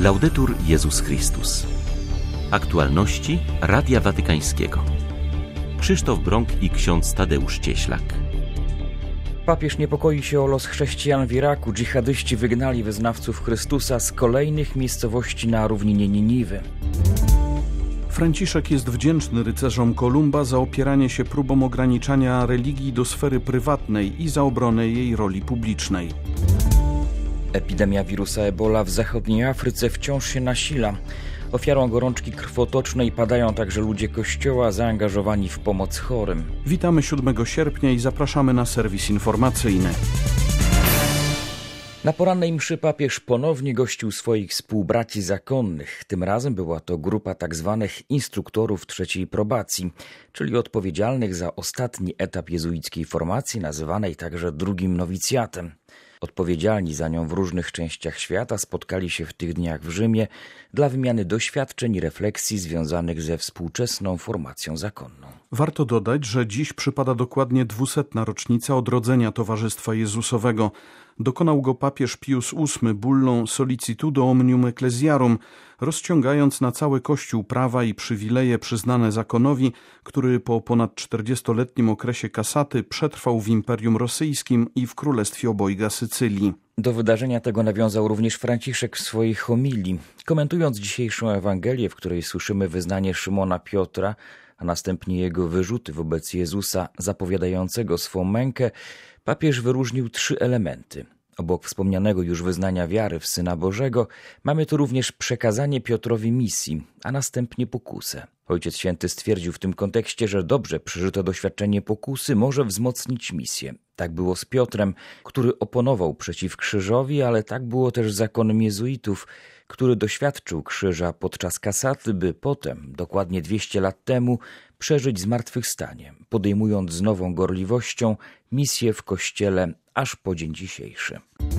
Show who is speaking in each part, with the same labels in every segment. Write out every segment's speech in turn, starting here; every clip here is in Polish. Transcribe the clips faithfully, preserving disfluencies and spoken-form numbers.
Speaker 1: Laudetur Jezus Chrystus. Aktualności Radia Watykańskiego. Krzysztof Brąk i ksiądz Tadeusz Cieślak.
Speaker 2: Papież niepokoi się o los chrześcijan w Iraku. Dżihadyści wygnali wyznawców Chrystusa z kolejnych miejscowości na równinie Niniwy.
Speaker 3: Franciszek jest wdzięczny rycerzom Kolumba za opieranie się próbom ograniczania religii do sfery prywatnej i za obronę jej roli publicznej.
Speaker 2: Epidemia wirusa Ebola w zachodniej Afryce wciąż się nasila. Ofiarą gorączki krwotocznej padają także ludzie Kościoła zaangażowani w pomoc chorym.
Speaker 3: Witamy siódmego sierpnia i zapraszamy na serwis informacyjny.
Speaker 2: Na porannej mszy papież ponownie gościł swoich współbraci zakonnych. Tym razem była to grupa tzw. instruktorów trzeciej probacji, czyli odpowiedzialnych za ostatni etap jezuickiej formacji, nazywanej także drugim nowicjatem. Odpowiedzialni za nią w różnych częściach świata spotkali się w tych dniach w Rzymie dla wymiany doświadczeń i refleksji związanych ze współczesną formacją zakonną.
Speaker 3: Warto dodać, że dziś przypada dokładnie dwusetna rocznica odrodzenia Towarzystwa Jezusowego. Dokonał go papież Pius ósmy bullą Solicitudo Omnium Ecclesiarum, rozciągając na cały Kościół prawa i przywileje przyznane zakonowi, który po ponad czterdziestoletnim okresie kasaty przetrwał w Imperium Rosyjskim i w Królestwie Obojga Sycylii.
Speaker 2: Do wydarzenia tego nawiązał również Franciszek w swojej homilii. Komentując dzisiejszą Ewangelię, w której słyszymy wyznanie Szymona Piotra, a następnie jego wyrzuty wobec Jezusa zapowiadającego swą mękę, papież wyróżnił trzy elementy. Obok wspomnianego już wyznania wiary w Syna Bożego mamy tu również przekazanie Piotrowi misji, a następnie pokusę. Ojciec Święty stwierdził w tym kontekście, że dobrze przeżyte doświadczenie pokusy może wzmocnić misję. Tak było z Piotrem, który oponował przeciw krzyżowi, ale tak było też z zakonem jezuitów, który doświadczył krzyża podczas kasaty, by potem, dokładnie dwieście lat temu, przeżyć zmartwychwstanie, podejmując z nową gorliwością misję w Kościele aż po dzień dzisiejszy.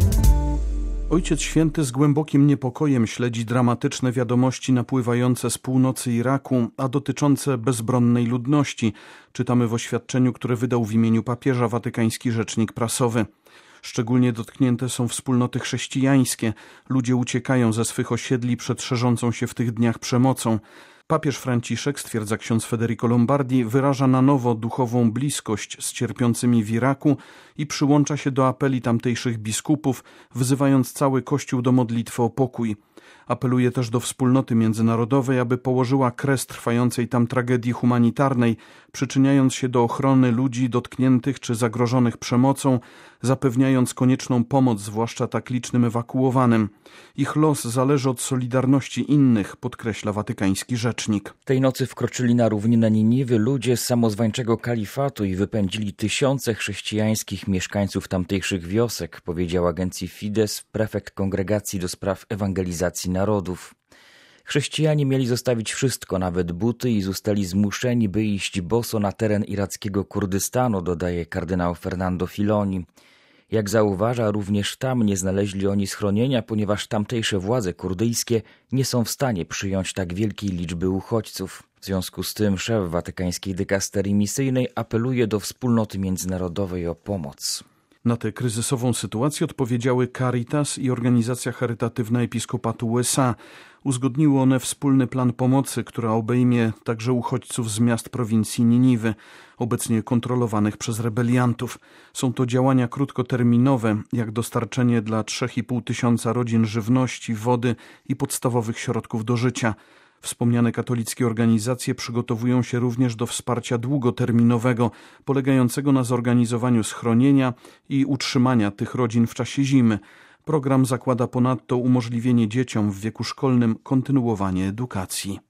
Speaker 3: Ojciec Święty z głębokim niepokojem śledzi dramatyczne wiadomości napływające z północy Iraku, a dotyczące bezbronnej ludności. Czytamy w oświadczeniu, które wydał w imieniu papieża watykański rzecznik prasowy. Szczególnie dotknięte są wspólnoty chrześcijańskie. Ludzie uciekają ze swych osiedli przed szerzącą się w tych dniach przemocą. Papież Franciszek, stwierdza ksiądz Federico Lombardi, wyraża na nowo duchową bliskość z cierpiącymi w Iraku i przyłącza się do apeli tamtejszych biskupów, wzywając cały Kościół do modlitwy o pokój. Apeluje też do wspólnoty międzynarodowej, aby położyła kres trwającej tam tragedii humanitarnej, przyczyniając się do ochrony ludzi dotkniętych czy zagrożonych przemocą, zapewniając konieczną pomoc, zwłaszcza tak licznym ewakuowanym. Ich los zależy od solidarności innych, podkreśla watykański rzecznik.
Speaker 2: Tej nocy wkroczyli na równinę Niniwy ludzie z samozwańczego kalifatu i wypędzili tysiące chrześcijańskich mieszkańców tamtejszych wiosek, powiedział agencji Fides prefekt Kongregacji do spraw ewangelizacji narodów. Chrześcijanie mieli zostawić wszystko, nawet buty, i zostali zmuszeni, by iść boso na teren irackiego Kurdystanu, dodaje kardynał Fernando Filoni. Jak zauważa, również tam nie znaleźli oni schronienia, ponieważ tamtejsze władze kurdyjskie nie są w stanie przyjąć tak wielkiej liczby uchodźców. W związku z tym szef watykańskiej dykasterii misyjnej apeluje do wspólnoty międzynarodowej o pomoc.
Speaker 3: Na tę kryzysową sytuację odpowiedziały Caritas i organizacja charytatywna Episkopatu U S A. Uzgodniły one wspólny plan pomocy, która obejmie także uchodźców z miast prowincji Niniwy, obecnie kontrolowanych przez rebeliantów. Są to działania krótkoterminowe, jak dostarczenie dla trzech i pół tysiąca rodzin żywności, wody i podstawowych środków do życia. Wspomniane katolickie organizacje przygotowują się również do wsparcia długoterminowego, polegającego na zorganizowaniu schronienia i utrzymania tych rodzin w czasie zimy. Program zakłada ponadto umożliwienie dzieciom w wieku szkolnym kontynuowanie edukacji.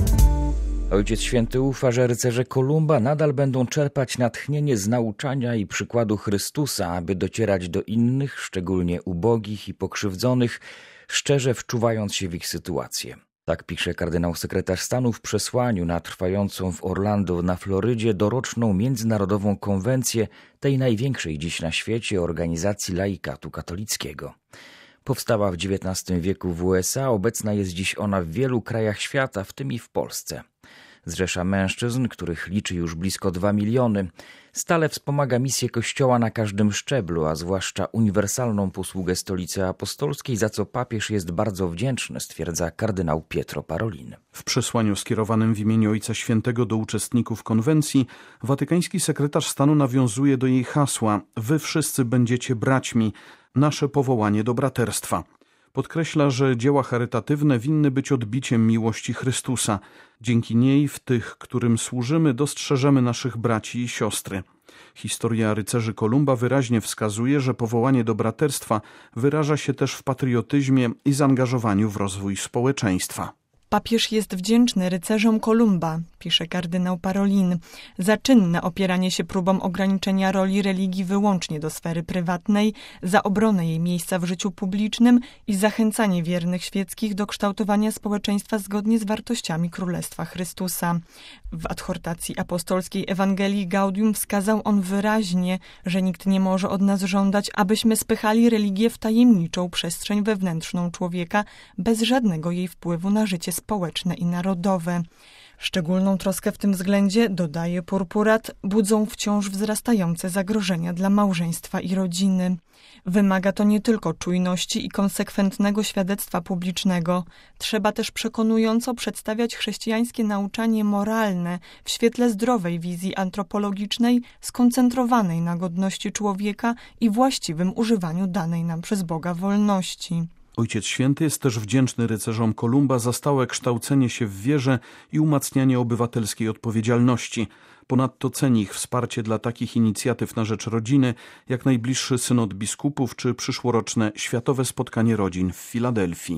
Speaker 2: Ojciec Święty ufa, że rycerze Kolumba nadal będą czerpać natchnienie z nauczania i przykładu Chrystusa, aby docierać do innych, szczególnie ubogich i pokrzywdzonych, szczerze wczuwając się w ich sytuację. Tak pisze kardynał sekretarz stanu w przesłaniu na trwającą w Orlando na Florydzie doroczną międzynarodową konwencję tej największej dziś na świecie organizacji laikatu katolickiego. Powstała w dziewiętnastym wieku w U S A, obecna jest dziś ona w wielu krajach świata, w tym i w Polsce. Zrzesza mężczyzn, których liczy już blisko dwa miliony. Stale wspomaga misję Kościoła na każdym szczeblu, a zwłaszcza uniwersalną posługę Stolicy Apostolskiej, za co papież jest bardzo wdzięczny, stwierdza kardynał Pietro Parolin.
Speaker 3: W przesłaniu skierowanym w imieniu Ojca Świętego do uczestników konwencji watykański sekretarz stanu nawiązuje do jej hasła: wy wszyscy będziecie braćmi, nasze powołanie do braterstwa. Podkreśla, że dzieła charytatywne winny być odbiciem miłości Chrystusa. Dzięki niej w tych, którym służymy, dostrzeżemy naszych braci i siostry. Historia rycerzy Kolumba wyraźnie wskazuje, że powołanie do braterstwa wyraża się też w patriotyzmie i zaangażowaniu w rozwój społeczeństwa.
Speaker 4: Papież jest wdzięczny rycerzom Kolumba, pisze kardynał Parolin, za czynne opieranie się próbom ograniczenia roli religii wyłącznie do sfery prywatnej, za obronę jej miejsca w życiu publicznym i zachęcanie wiernych świeckich do kształtowania społeczeństwa zgodnie z wartościami Królestwa Chrystusa. W adhortacji apostolskiej Ewangelii Gaudium wskazał on wyraźnie, że nikt nie może od nas żądać, abyśmy spychali religię w tajemniczą przestrzeń wewnętrzną człowieka bez żadnego jej wpływu na życie społeczne i narodowe. Szczególną troskę w tym względzie, dodaje Purpurat, budzą wciąż wzrastające zagrożenia dla małżeństwa i rodziny. Wymaga to nie tylko czujności i konsekwentnego świadectwa publicznego. Trzeba też przekonująco przedstawiać chrześcijańskie nauczanie moralne w świetle zdrowej wizji antropologicznej, skoncentrowanej na godności człowieka i właściwym używaniu danej nam przez Boga wolności.
Speaker 3: Ojciec Święty jest też wdzięczny rycerzom Kolumba za stałe kształcenie się w wierze i umacnianie obywatelskiej odpowiedzialności. Ponadto ceni ich wsparcie dla takich inicjatyw na rzecz rodziny, jak najbliższy synod biskupów czy przyszłoroczne Światowe Spotkanie Rodzin w Filadelfii.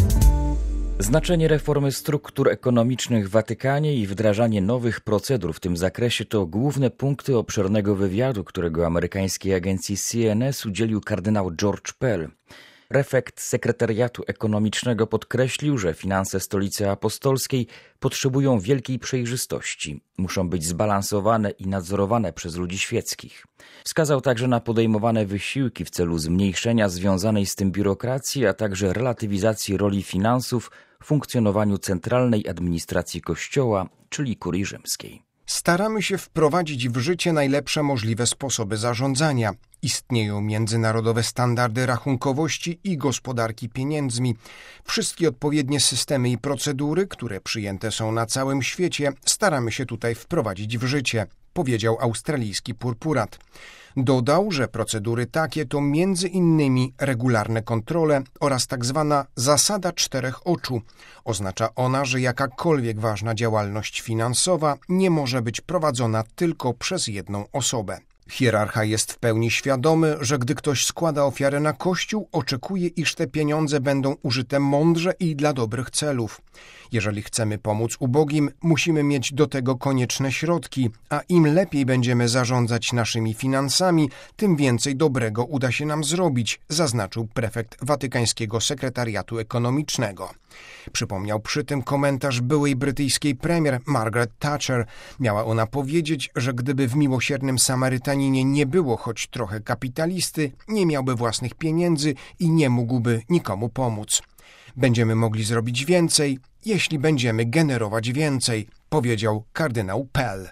Speaker 2: Znaczenie reformy struktur ekonomicznych w Watykanie i wdrażanie nowych procedur w tym zakresie to główne punkty obszernego wywiadu, którego amerykańskiej agencji C N S udzielił kardynał George Pell. Prefekt Sekretariatu Ekonomicznego podkreślił, że finanse Stolicy Apostolskiej potrzebują wielkiej przejrzystości. Muszą być zbalansowane i nadzorowane przez ludzi świeckich. Wskazał także na podejmowane wysiłki w celu zmniejszenia związanej z tym biurokracji, a także relatywizacji roli finansów w funkcjonowaniu centralnej administracji Kościoła, czyli kurii rzymskiej.
Speaker 5: Staramy się wprowadzić w życie najlepsze możliwe sposoby zarządzania. Istnieją międzynarodowe standardy rachunkowości i gospodarki pieniędzmi. Wszystkie odpowiednie systemy i procedury, które przyjęte są na całym świecie, staramy się tutaj wprowadzić w życie, powiedział australijski Purpurat. Dodał, że procedury takie to między innymi regularne kontrole oraz tak zwana zasada czterech oczu. Oznacza ona, że jakakolwiek ważna działalność finansowa nie może być prowadzona tylko przez jedną osobę. Hierarcha jest w pełni świadomy, że gdy ktoś składa ofiarę na Kościół, oczekuje, iż te pieniądze będą użyte mądrze i dla dobrych celów. Jeżeli chcemy pomóc ubogim, musimy mieć do tego konieczne środki, a im lepiej będziemy zarządzać naszymi finansami, tym więcej dobrego uda się nam zrobić, zaznaczył prefekt Watykańskiego Sekretariatu Ekonomicznego. Przypomniał przy tym komentarz byłej brytyjskiej premier Margaret Thatcher. Miała ona powiedzieć, że gdyby w Miłosiernym Samarytaninie nie było choć trochę kapitalisty, nie miałby własnych pieniędzy i nie mógłby nikomu pomóc. Będziemy mogli zrobić więcej, jeśli będziemy generować więcej, powiedział kardynał Pell.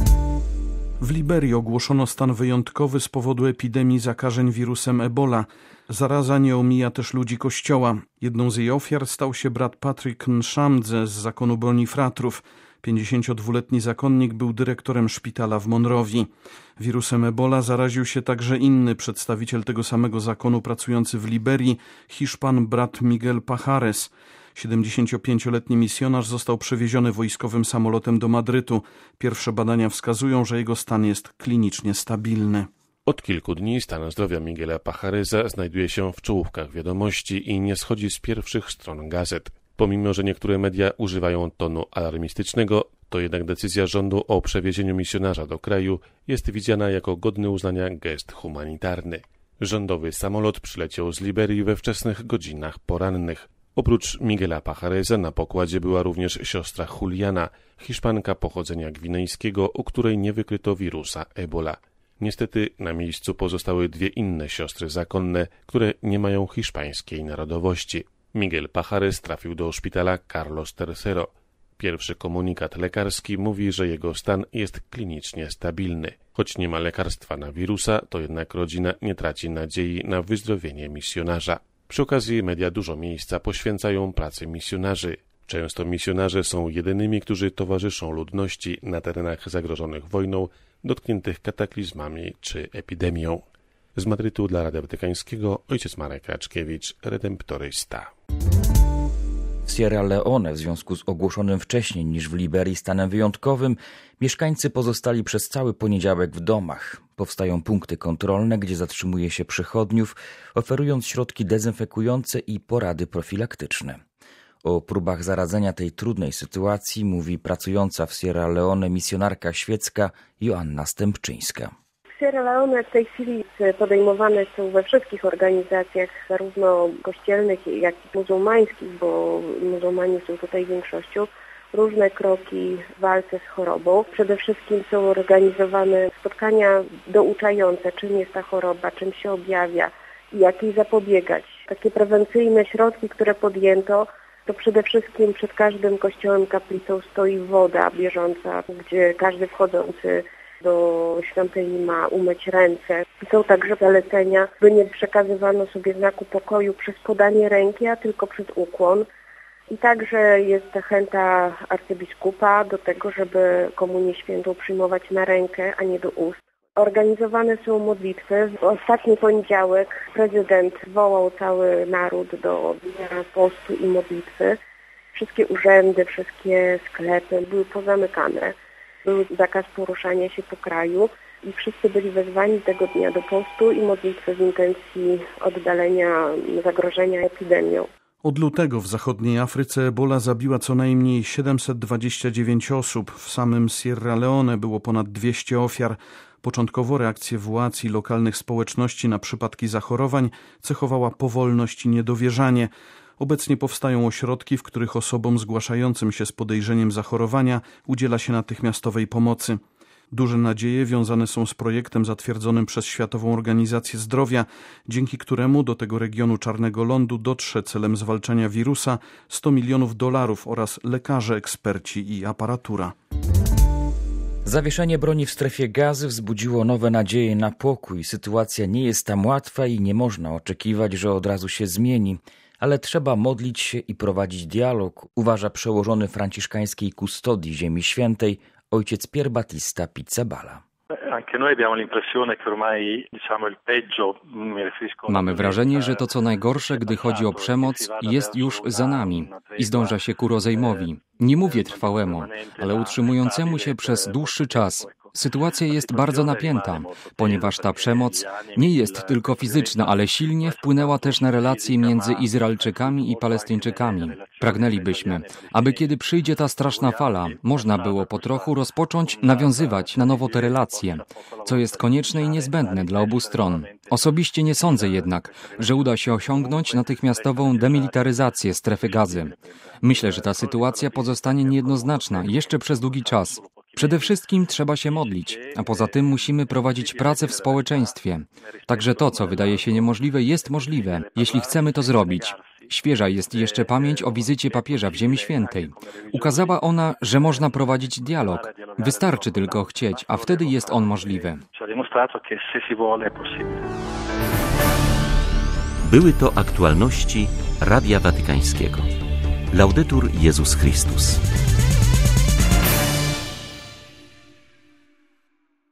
Speaker 3: W Liberii ogłoszono stan wyjątkowy z powodu epidemii zakażeń wirusem Ebola. Zaraza nie omija też ludzi Kościoła. Jedną z jej ofiar stał się brat Patrick Nshamdze z zakonu Bonifratrów. pięćdziesięciodwuletni zakonnik był dyrektorem szpitala w Monrovii. Wirusem Ebola zaraził się także inny przedstawiciel tego samego zakonu pracujący w Liberii, Hiszpan brat Miguel Pajares. siedemdziesięciopięcioletni misjonarz został przewieziony wojskowym samolotem do Madrytu. Pierwsze badania wskazują, że jego stan jest klinicznie stabilny.
Speaker 6: Od kilku dni stan zdrowia Miguela Pajaresa znajduje się w czołówkach wiadomości i nie schodzi z pierwszych stron gazet. Pomimo że niektóre media używają tonu alarmistycznego, to jednak decyzja rządu o przewiezieniu misjonarza do kraju jest widziana jako godny uznania gest humanitarny. Rządowy samolot przyleciał z Liberii we wczesnych godzinach porannych. Oprócz Miguela Pajaresa na pokładzie była również siostra Juliana, Hiszpanka pochodzenia gwinejskiego, u której nie wykryto wirusa Ebola. Niestety na miejscu pozostały dwie inne siostry zakonne, które nie mają hiszpańskiej narodowości. Miguel Pajares trafił do szpitala Carlos tercero. Pierwszy komunikat lekarski mówi, że jego stan jest klinicznie stabilny. Choć nie ma lekarstwa na wirusa, to jednak rodzina nie traci nadziei na wyzdrowienie misjonarza. Przy okazji media dużo miejsca poświęcają pracy misjonarzy. Często misjonarze są jedynymi, którzy towarzyszą ludności na terenach zagrożonych wojną, dotkniętych kataklizmami czy epidemią. Z Madrytu dla Radia Watykańskiego ojciec Marek Raczkiewicz, redemptorysta.
Speaker 2: W Sierra Leone w związku z ogłoszonym wcześniej niż w Liberii stanem wyjątkowym mieszkańcy pozostali przez cały poniedziałek w domach. Powstają punkty kontrolne, gdzie zatrzymuje się przechodniów, oferując środki dezynfekujące i porady profilaktyczne. O próbach zaradzenia tej trudnej sytuacji mówi pracująca w Sierra Leone misjonarka świecka Joanna Stępczyńska.
Speaker 7: W Sierra Leone w tej chwili podejmowane są we wszystkich organizacjach, zarówno kościelnych, jak i muzułmańskich, bo muzułmanie są tutaj większością, różne kroki w walce z chorobą. Przede wszystkim są organizowane spotkania douczające, czym jest ta choroba, czym się objawia i jak jej zapobiegać. Takie prewencyjne środki, które podjęto, to przede wszystkim przed każdym kościołem, kaplicą stoi woda bieżąca, gdzie każdy wchodzący do świątyni ma umyć ręce. Są także zalecenia, by nie przekazywano sobie znaku pokoju przez podanie ręki, a tylko przez ukłon. I także jest zachęta arcybiskupa do tego, żeby komunię świętą przyjmować na rękę, a nie do ust. Organizowane są modlitwy. W ostatni poniedziałek prezydent zwołał cały naród do dnia postu i modlitwy. Wszystkie urzędy, wszystkie sklepy były pozamykane. Był zakaz poruszania się po kraju i wszyscy byli wezwani tego dnia do postu i modlitwy w intencji oddalenia zagrożenia epidemią.
Speaker 3: Od lutego w zachodniej Afryce ebola zabiła co najmniej siedemset dwadzieścia dziewięć osób. W samym Sierra Leone było ponad dwieście ofiar. Początkowo reakcję władz i lokalnych społeczności na przypadki zachorowań cechowała powolność i niedowierzanie. Obecnie powstają ośrodki, w których osobom zgłaszającym się z podejrzeniem zachorowania udziela się natychmiastowej pomocy. Duże nadzieje wiązane są z projektem zatwierdzonym przez Światową Organizację Zdrowia, dzięki któremu do tego regionu Czarnego Lądu dotrze celem zwalczania wirusa sto milionów dolarów oraz lekarze, eksperci i aparatura.
Speaker 2: Zawieszenie broni w strefie Gazy wzbudziło nowe nadzieje na pokój. Sytuacja nie jest tam łatwa i nie można oczekiwać, że od razu się zmieni. Ale trzeba modlić się i prowadzić dialog, uważa przełożony franciszkańskiej kustodii Ziemi Świętej ojciec Pier Battista Pizzaballa.
Speaker 8: Mamy wrażenie, że to co najgorsze, gdy chodzi o przemoc, jest już za nami i zdąża się ku rozejmowi. Nie mówię trwałemu, ale utrzymującemu się przez dłuższy czas. Sytuacja jest bardzo napięta, ponieważ ta przemoc nie jest tylko fizyczna, ale silnie wpłynęła też na relacje między Izraelczykami i Palestyńczykami. Pragnęlibyśmy, aby kiedy przyjdzie ta straszna fala, można było po trochu rozpocząć nawiązywać na nowo te relacje, co jest konieczne i niezbędne dla obu stron. Osobiście nie sądzę jednak, że uda się osiągnąć natychmiastową demilitaryzację strefy Gazy. Myślę, że ta sytuacja pozostanie niejednoznaczna jeszcze przez długi czas. Przede wszystkim trzeba się modlić, a poza tym musimy prowadzić pracę w społeczeństwie. Także to, co wydaje się niemożliwe, jest możliwe, jeśli chcemy to zrobić. Świeża jest jeszcze pamięć o wizycie papieża w Ziemi Świętej. Ukazała ona, że można prowadzić dialog. Wystarczy tylko chcieć, a wtedy jest on możliwy.
Speaker 1: Były to aktualności Radia Watykańskiego. Laudetur Jezus Chrystus.